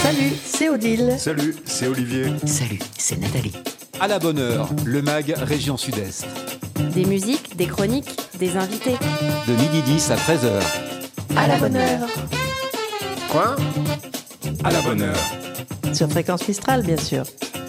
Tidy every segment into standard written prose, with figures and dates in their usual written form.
Salut, c'est Odile. Salut, c'est Olivier. Salut, c'est Nathalie. À la bonne heure, le MAG Région Sud-Est. Des musiques, des chroniques, des invités. De midi 10 à 13h. À la bonne heure. Quoi ? À la bonne heure. Sur Fréquence Mistral, bien sûr.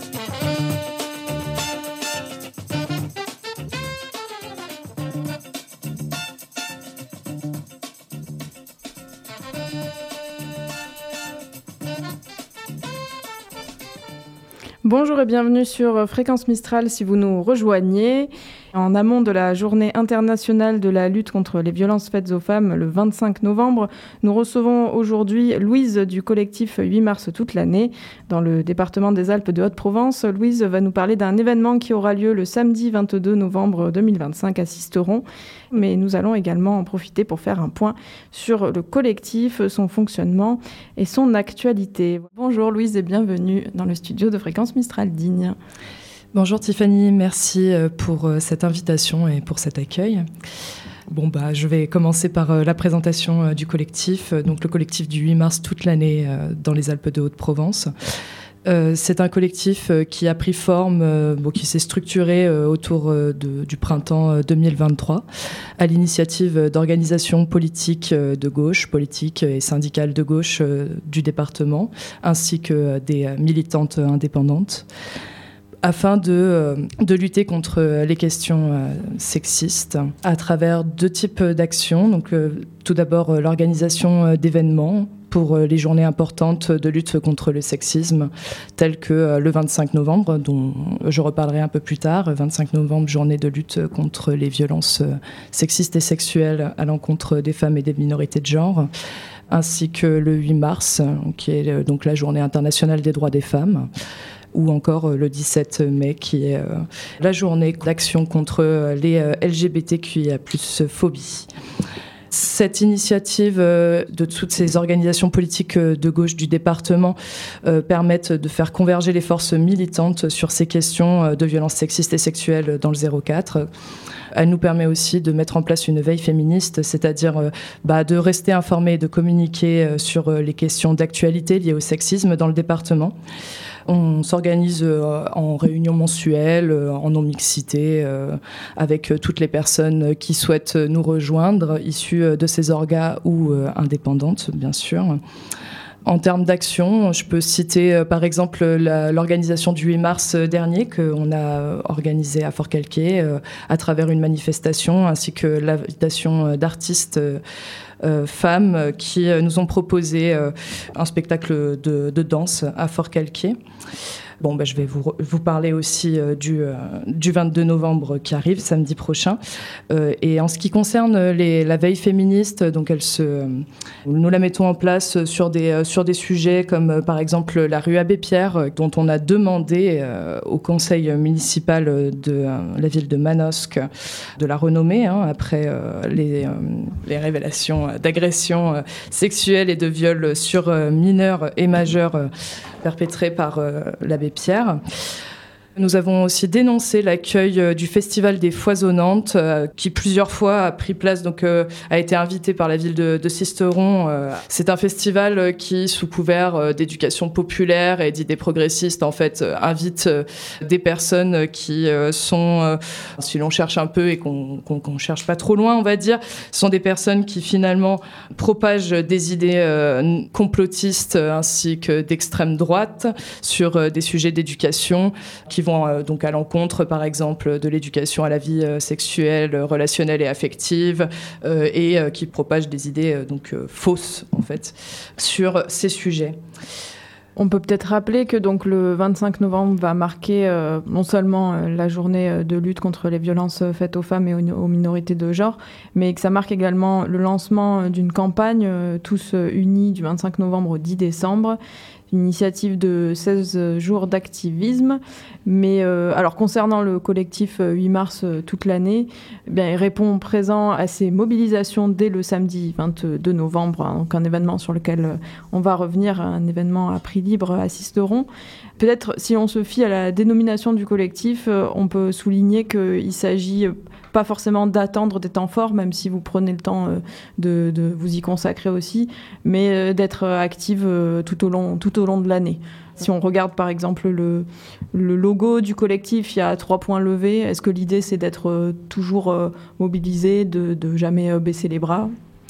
Bonjour et bienvenue sur Fréquence Mistral si vous nous rejoignez. En amont de la journée internationale de la lutte contre les violences faites aux femmes, le 25 novembre, nous recevons aujourd'hui Louise du collectif 8 mars toute l'année. Dans le département des Alpes de Haute-Provence, Louise va nous parler d'un événement qui aura lieu le samedi 22 novembre 2025 à Sisteron. Mais nous allons également en profiter pour faire un point sur le collectif, son fonctionnement et son actualité. Bonjour Louise et bienvenue dans le studio de Fréquence Mistral Digne. Bonjour Tiffany, merci pour cette invitation et pour cet accueil. Je vais commencer par la présentation du collectif. Donc le collectif du 8 mars toute l'année dans les Alpes de Haute-Provence. C'est un collectif qui a pris forme, qui s'est structuré autour du printemps 2023 à l'initiative d'organisations politiques de gauche, politiques et syndicales de gauche du département, ainsi que des militantes indépendantes, afin de lutter contre les questions sexistes à travers deux types d'actions. Donc, tout d'abord, l'organisation d'événements pour les journées importantes de lutte contre le sexisme, telles que le 25 novembre, dont je reparlerai un peu plus tard. 25 novembre, journée de lutte contre les violences sexistes et sexuelles à l'encontre des femmes et des minorités de genre, ainsi que le 8 mars, qui est donc la journée internationale des droits des femmes, ou encore le 17 mai, qui est la journée d'action contre les LGBTQIA+ phobie. Cette initiative de toutes ces organisations politiques de gauche du département permettent de faire converger les forces militantes sur ces questions de violences sexistes et sexuelles dans le 04. Elle nous permet aussi de mettre en place une veille féministe, c'est-à-dire de rester informés et de communiquer sur les questions d'actualité liées au sexisme dans le département. On s'organise en réunion mensuelle, en non-mixité, avec toutes les personnes qui souhaitent nous rejoindre, issues de ces orgas ou indépendantes, bien sûr. En termes d'action, je peux citer par exemple l'organisation du 8 mars dernier qu'on a organisée à Fort-Calquier à travers une manifestation, ainsi que l'invitation d'artistes femmes qui nous ont proposé un spectacle de danse à Fort-Calquier. Je vais vous parler aussi du 22 novembre qui arrive, samedi prochain. Et en ce qui concerne la veille féministe, donc nous la mettons en place sur des sujets comme par exemple la rue Abbé Pierre, dont on a demandé au conseil municipal de la ville de Manosque de la renommer, après les révélations d'agressions sexuelles et de viols sur mineurs et majeurs perpétrés par l'abbé Pierre. Nous avons aussi dénoncé l'accueil du Festival des Foisonnantes, qui plusieurs fois a pris place, a été invité par la ville de Sisteron. C'est un festival qui, sous couvert d'éducation populaire et d'idées progressistes, en fait, invite des personnes qui sont, si l'on cherche un peu et qu'on cherche pas trop loin, on va dire, sont des personnes qui finalement propagent des idées complotistes ainsi que d'extrême droite sur des sujets d'éducation qui vont donc à l'encontre, par exemple, de l'éducation à la vie sexuelle, relationnelle et affective, et qui propagent des idées fausses, en fait, sur ces sujets. On peut peut-être rappeler que donc, le 25 novembre va marquer non seulement la journée de lutte contre les violences faites aux femmes et aux minorités de genre, mais que ça marque également le lancement d'une campagne Tous Unis du 25 novembre au 10 décembre, une initiative de 16 jours d'activisme. Mais alors concernant le collectif 8 mars toute l'année, il répond présent à ces mobilisations dès le samedi 22 novembre, donc un événement sur lequel on va revenir, un événement à prix libre à Sisteron. Peut-être si on se fie à la dénomination du collectif, on peut souligner qu'il s'agit pas forcément d'attendre des temps forts, même si vous prenez le temps de vous y consacrer aussi, mais d'être active tout au long de l'année. Si on regarde par exemple le logo du collectif, il y a 3 points levés. Est-ce que l'idée c'est d'être toujours mobilisé, de jamais baisser les bras ?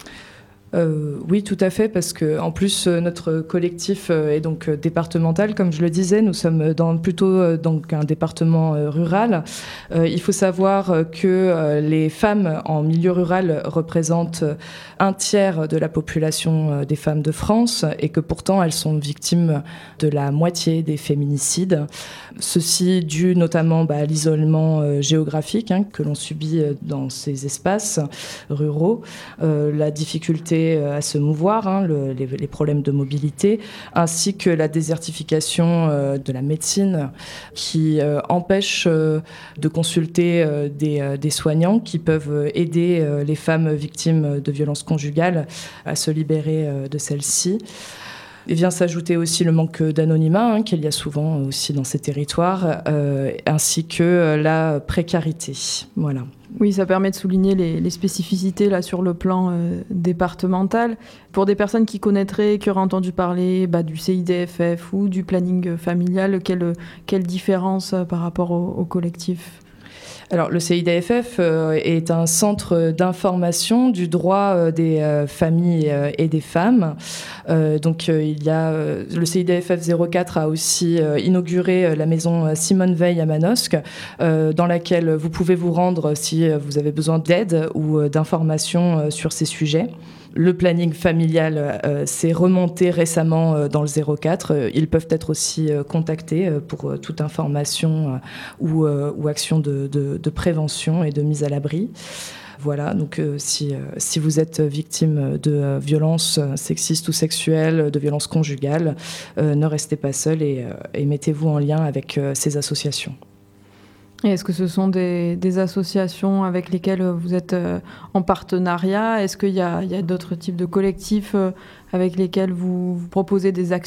Oui, tout à fait, parce que en plus notre collectif est donc départemental, comme je le disais, nous sommes plutôt donc un département rural. Il faut savoir que les femmes en milieu rural représentent 1/3 de la population des femmes de France et que pourtant elles sont victimes de la moitié des féminicides. Ceci dû notamment à l'isolement géographique que l'on subit dans ces espaces ruraux, la difficulté à se mouvoir, les problèmes de mobilité, ainsi que la désertification de la médecine qui empêche de consulter des soignants qui peuvent aider les femmes victimes de violences conjugales à se libérer de celles-ci. Et vient s'ajouter aussi le manque d'anonymat qu'il y a souvent aussi dans ces territoires, ainsi que la précarité. Voilà. Oui, ça permet de souligner les spécificités là, sur le plan départemental. Pour des personnes qui connaîtraient, qui auraient entendu parler du CIDFF ou du planning familial, quelle différence par rapport au collectif ? Alors, le CIDFF est un centre d'information du droit des familles et des femmes. Donc, il y a le CIDFF 04 a aussi inauguré la maison Simone Veil à Manosque, dans laquelle vous pouvez vous rendre si vous avez besoin d'aide ou d'informations sur ces sujets. Le planning familial s'est remonté récemment dans le 04. Ils peuvent être aussi contactés pour toute information ou action de prévention et de mise à l'abri. Voilà, donc si vous êtes victime de violences sexistes ou sexuelles, de violences conjugales, ne restez pas seul et mettez-vous en lien avec ces associations. Et est-ce que ce sont des associations avec lesquelles vous êtes en partenariat ? Est-ce qu'il y a d'autres types de collectifs avec lesquels vous proposez des actions ?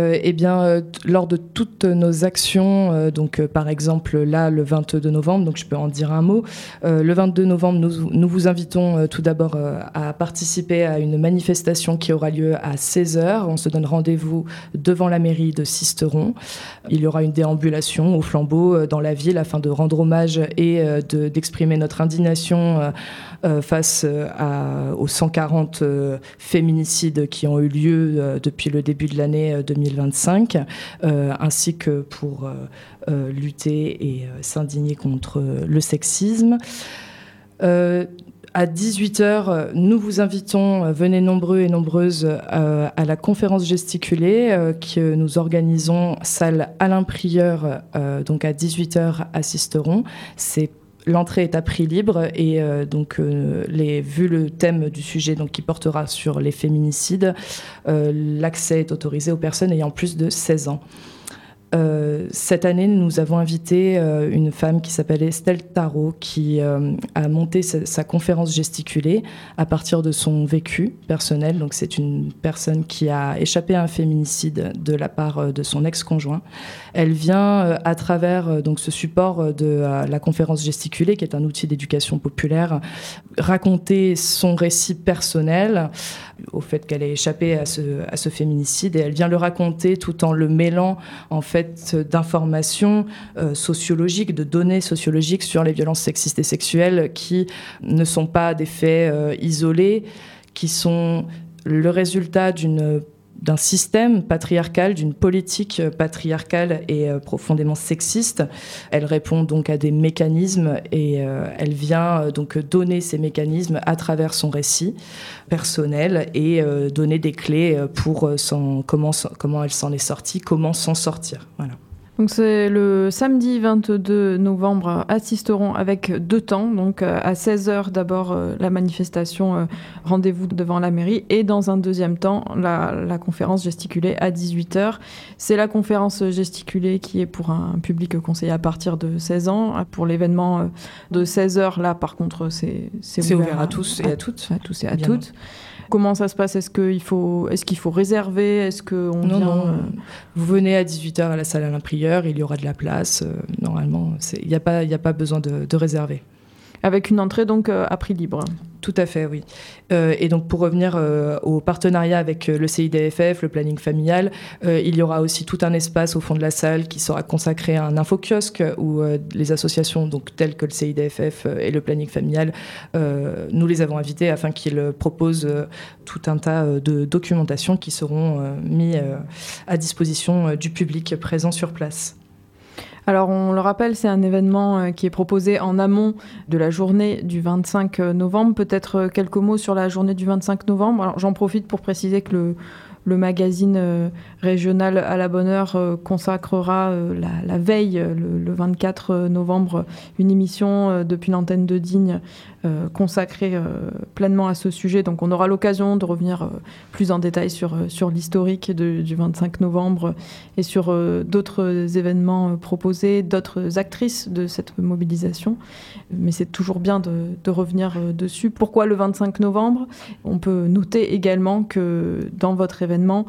Lors de toutes nos actions, par exemple là le 22 novembre, donc je peux en dire un mot. Le 22 novembre, nous vous invitons tout d'abord à participer à une manifestation qui aura lieu à 16h. On se donne rendez-vous devant la mairie de Sisteron. Il y aura une déambulation au flambeau dans la ville afin de rendre hommage et d'exprimer notre indignation face aux 140 féminicides qui ont eu lieu depuis le début de l'année 2025, ainsi que pour lutter et s'indigner contre le sexisme. À 18h, nous vous invitons, venez nombreux et nombreuses, à la conférence gesticulée que nous organisons salle Alain Prieur, donc à 18h à Sisteron. L'entrée est à prix libre et vu le thème du sujet qui portera sur les féminicides, l'accès est autorisé aux personnes ayant plus de 16 ans. Cette année, nous avons invité une femme qui s'appelle Estelle Tarot qui a monté sa conférence gesticulée à partir de son vécu personnel. Donc, c'est une personne qui a échappé à un féminicide de la part de son ex-conjoint. Elle vient, à travers ce support de la conférence gesticulée, qui est un outil d'éducation populaire, raconter son récit personnel au fait qu'elle ait échappé à ce féminicide. Et elle vient le raconter tout en le mêlant, en fait, d'informations sociologiques, de données sociologiques sur les violences sexistes et sexuelles qui ne sont pas des faits isolés, qui sont le résultat d'un système patriarcal, d'une politique patriarcale et profondément sexiste. Elle répond donc à des mécanismes et elle vient donc donner ces mécanismes à travers son récit personnel et donner des clés pour comment elle s'en est sortie, comment s'en sortir. Voilà. Donc c'est le samedi 22 novembre à Sisteron avec 2 temps. Donc à 16h d'abord la manifestation, rendez-vous devant la mairie. Et dans un deuxième temps, la conférence gesticulée à 18h. C'est la conférence gesticulée qui est pour un public conseillé à partir de 16 ans. Pour l'événement de 16h, là par contre c'est ouvert à tous et à toutes. À tous et à toutes. Comment ça se passe ? Est-ce qu'il faut réserver ? Est-ce qu'on vient... Non. Vous venez à 18h à la salle Alain Prieur, il y aura de la place. Normalement, il n'y a pas besoin de réserver. Avec une entrée donc à prix libre. Tout à fait, oui. Et donc pour revenir au partenariat avec le CIDFF, le planning familial, il y aura aussi tout un espace au fond de la salle qui sera consacré à un infokiosque où les associations donc, telles que le CIDFF et le planning familial, nous les avons invités afin qu'ils proposent tout un tas de documentation qui seront mis à disposition du public présent sur place. Alors on le rappelle, c'est un événement qui est proposé en amont de la journée du 25 novembre. Peut-être quelques mots sur la journée du 25 novembre. Alors, j'en profite pour préciser que le magazine régional À la bonne heure consacrera la veille, le 24 novembre, une émission depuis l'antenne de Digne consacrée pleinement à ce sujet. Donc on aura l'occasion de revenir plus en détail sur l'historique du 25 novembre et sur d'autres événements proposés, d'autres actrices de cette mobilisation. Mais c'est toujours bien de revenir dessus. Pourquoi le 25 novembre ? On peut noter également que dans votre événement,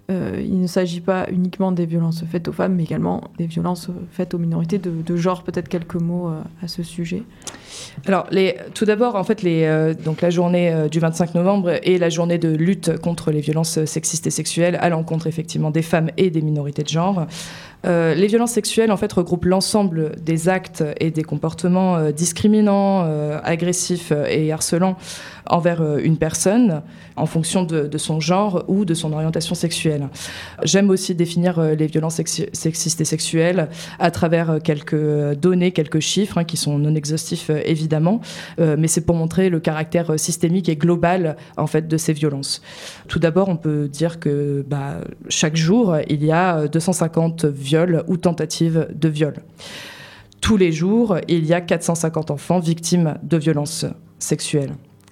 il ne s'agit pas uniquement des violences faites aux femmes, mais également des violences faites aux minorités de genre. Peut-être quelques mots à ce sujet. Alors, tout d'abord, en fait, donc la journée du 25 novembre est la journée de lutte contre les violences sexistes et sexuelles à l'encontre, effectivement, des femmes et des minorités de genre. Les violences sexuelles, en fait, regroupent l'ensemble des actes et des comportements discriminants, agressifs et harcelants envers une personne en fonction de son genre ou de son orientation sexuelle. J'aime aussi définir les violences sexistes et sexuelles à travers quelques données, quelques chiffres qui sont non exhaustifs évidemment, mais c'est pour montrer le caractère systémique et global en fait de ces violences. Tout d'abord, on peut dire que chaque jour, il y a 250 viols ou tentatives de viol. Tous les jours, il y a 450 enfants victimes de violences sexuelles.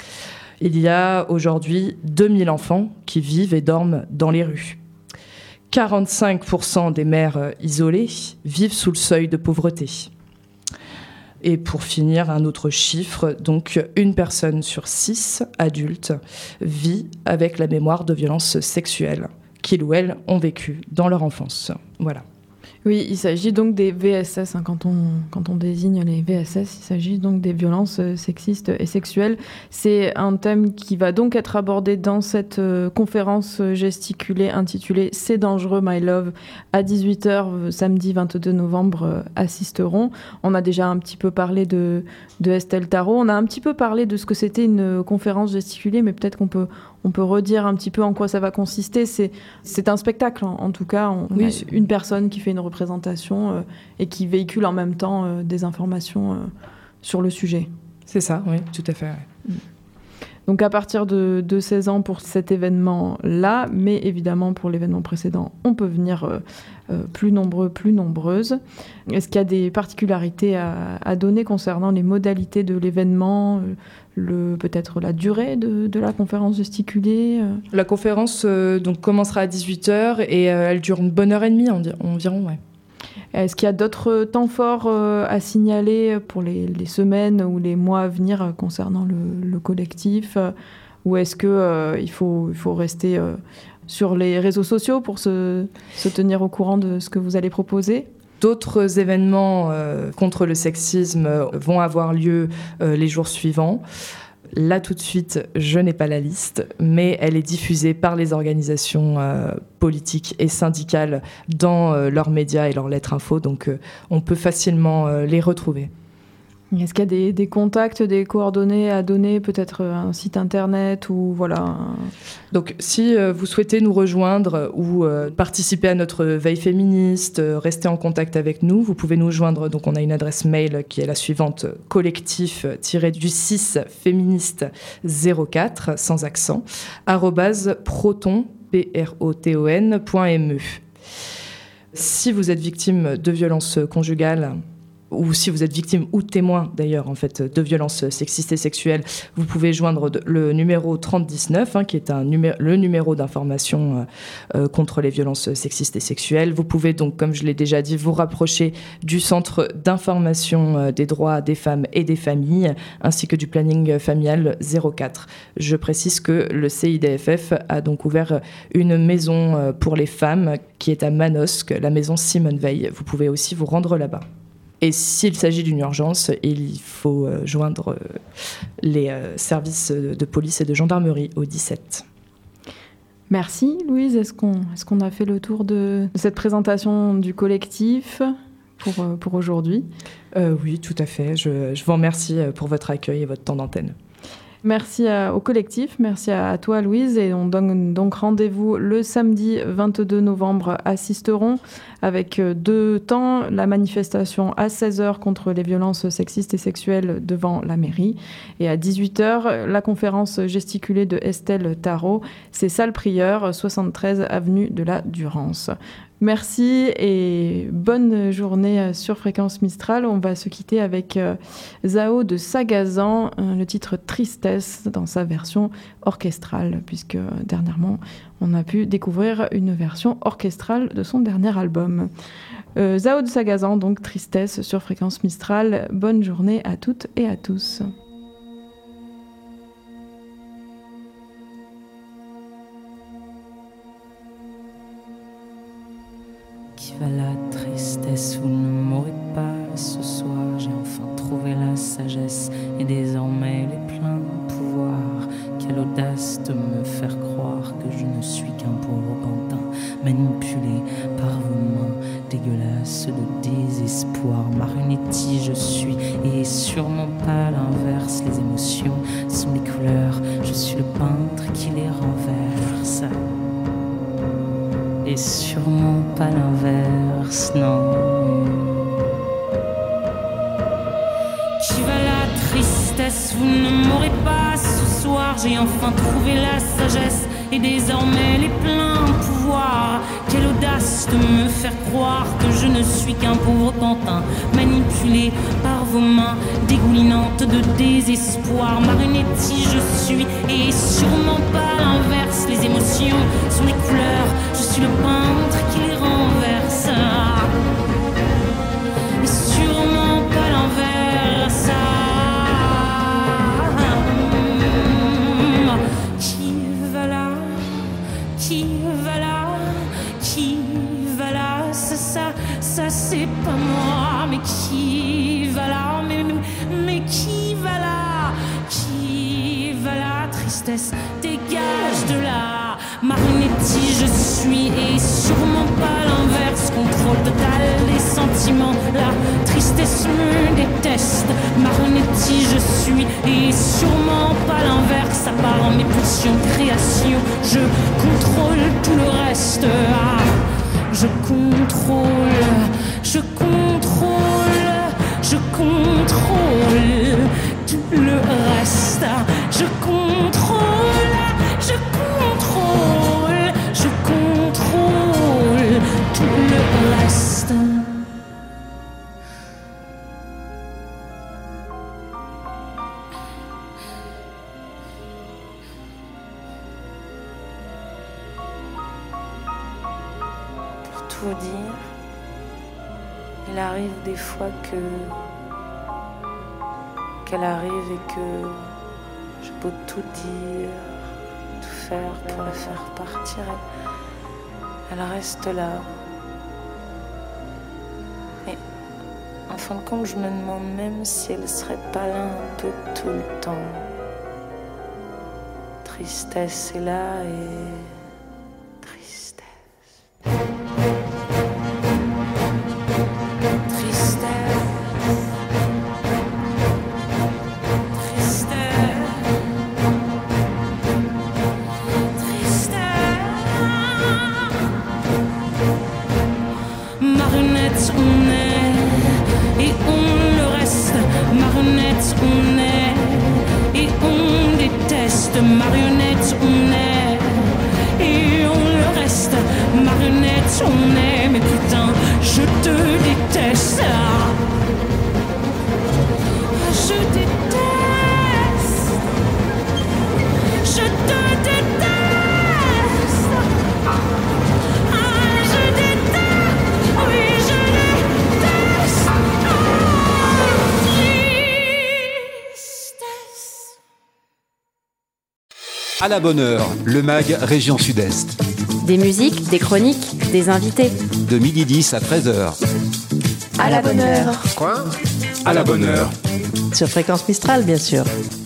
Il y a aujourd'hui 2000 enfants qui vivent et dorment dans les rues. 45% des mères isolées vivent sous le seuil de pauvreté. Et pour finir, un autre chiffre, donc 1 personne sur 6 adultes vit avec la mémoire de violences sexuelles qu'ils ou elles ont vécues dans leur enfance. Voilà. Oui, il s'agit donc des VSS. Quand on désigne les VSS, il s'agit donc des violences sexistes et sexuelles. C'est un thème qui va donc être abordé dans cette conférence gesticulée intitulée « C'est dangereux, my love » à 18h, samedi 22 novembre, assisteront. On a déjà un petit peu parlé de Estelle Tarot. On a un petit peu parlé de ce que c'était une conférence gesticulée, mais peut-être qu'on peut redire un petit peu en quoi ça va consister. C'est un spectacle, en tout cas. On a une personne qui fait une représentation et qui véhicule en même temps des informations sur le sujet. C'est ça, oui, tout à fait. Ouais. Donc à partir de 16 ans pour cet événement-là, mais évidemment pour l'événement précédent, on peut venir plus nombreux, plus nombreuses. Est-ce qu'il y a des particularités à donner concernant les modalités de l'événement, peut-être la durée de la conférence gesticulée La conférence donc, commencera à 18h et elle dure une bonne heure et demie environ, ouais. Est-ce qu'il y a d'autres temps forts à signaler pour les semaines ou les mois à venir concernant le collectif ou est-ce qu'il faut rester sur les réseaux sociaux pour se tenir au courant de ce que vous allez proposer ? D'autres événements contre le sexisme vont avoir lieu les jours suivants. Là, tout de suite, je n'ai pas la liste, mais elle est diffusée par les organisations politiques et syndicales dans leurs médias et leurs lettres info, donc on peut facilement les retrouver. Est-ce qu'il y a des contacts, des coordonnées à donner, peut-être un site internet ou voilà. Donc, si vous souhaitez nous rejoindre ou participer à notre veille féministe, rester en contact avec nous, vous pouvez nous joindre. Donc, on a une adresse mail qui est la suivante collectif-du6 féministe 04 sans accent @proton.me. Si vous êtes victime de violences conjugales, ou si vous êtes victime ou témoin d'ailleurs en fait de violences sexistes et sexuelles, vous pouvez joindre le numéro 3019 qui est le numéro d'information contre les violences sexistes et sexuelles. Vous pouvez donc, comme je l'ai déjà dit, vous rapprocher du centre d'information des droits des femmes et des familles ainsi que du planning familial 04. Je précise que le CIDFF a donc ouvert une maison pour les femmes qui est à Manosque, la maison Simone Veil. Vous pouvez aussi vous rendre là-bas. Et s'il s'agit d'une urgence, il faut joindre les services de police et de gendarmerie au 17. Merci Louise. Est-ce qu'on a fait le tour de cette présentation du collectif pour aujourd'hui ? Oui, tout à fait. Je vous remercie pour votre accueil et votre temps d'antenne. Merci au collectif, merci à toi Louise, et on donne donc rendez-vous le samedi 22 novembre à Sisteron avec 2 temps, la manifestation à 16h contre les violences sexistes et sexuelles devant la mairie, et à 18h la conférence gesticulée de Estelle Tarot, c'est salle Prieur, 73 avenue de la Durance. Merci et bonne journée sur Fréquence Mistral. On va se quitter avec Zao de Sagazan, le titre Tristesse dans sa version orchestrale, puisque dernièrement on a pu découvrir une version orchestrale de son dernier album. Zao de Sagazan, donc Tristesse sur Fréquence Mistral. Bonne journée à toutes et à tous. Qui va la tristesse, vous ne mourrez pas ce soir. J'ai enfin trouvé la sagesse et désormais les pleins pouvoirs. Quelle audace de me faire croire que je ne suis qu'un pauvre pantin, manipulé par vos mains dégueulasses de désespoir. Marionnetti je suis et sûrement pas l'inverse. Les émotions sont les couleurs, je suis le peintre qui les renverse. Et sûrement pas l'inverse, non. Qui va la tristesse, vous ne mourrez pas ce soir. J'ai enfin trouvé la sagesse et désormais les pleins pouvoirs. Quelle audace de me faire croire que je ne suis qu'un pauvre pantin, manipulé par vos mains dégoulinantes de désespoir. Marionnetti je suis et sûrement pas l'inverse. Les émotions sont les couleurs, je suis le peintre qui les renverse. Et sûrement pas l'inverse. Qui va là? Qui va là? Qui va là? Ça c'est pas moi. Mais qui va là? Mais qui va là? Qui va là? Tristesse, dégage de là. Marionnetti je suis et sûrement pas l'inverse. Contrôle total des sentiments, la tristesse me déteste. Marionnetti je suis et sûrement pas l'inverse. À part mes pulsions création, je contrôle tout le reste. Je contrôle tout le reste. Je contrôle tout le reste. Pour tout dire, il arrive des fois qu'elle arrive et que je peux tout dire, tout faire pour la faire partir. Elle reste là. Et en fin de compte, je me demande même si elle serait pas là un peu tout le temps. Tristesse est là et tristesse. Marionnettes on est et on le reste. Marionnettes on est et on déteste. Marionnettes on est et on le reste. Marionnettes on est, mais putain je te déteste. Je déteste. Je te déteste. À la bonne heure, le MAG Région Sud-Est. Des musiques, des chroniques, des invités. De 12h10 à 13h. À la bonne heure. Quoi? À la bonne heure. Sur Fréquence Mistral, bien sûr.